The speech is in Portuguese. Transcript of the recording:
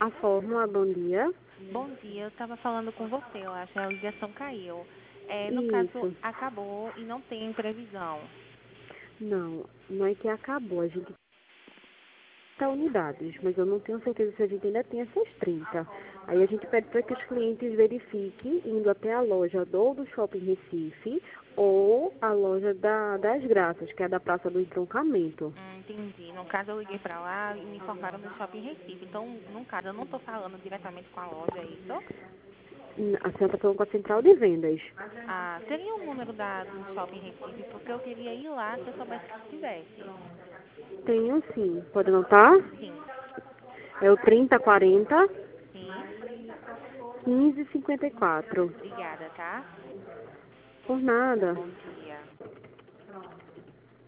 A Fórmula, bom dia. Bom dia, eu estava falando com você, eu acho, a ligação caiu. No caso, Isso. acabou e não tem previsão. Não, não é que acabou. A gente tem unidades, mas eu não tenho certeza se a gente ainda tem essas 30. Aí a gente pede para que os clientes verifiquem indo até a loja do Shopping Recife ou a loja das Graças, que é a da Praça do Entroncamento. Entendi. No caso, eu liguei para lá e me informaram no Shopping Recife. Então, no caso, eu não estou falando diretamente com a loja, é isso? A senhora está falando com a central de vendas. Ah, teria o número do Shopping Recife, porque eu queria ir lá se eu soubesse que tivesse. Tenho sim. Pode anotar? Sim, É o 3040 sim. 1554. Obrigada, tá? Por nada. Bom dia.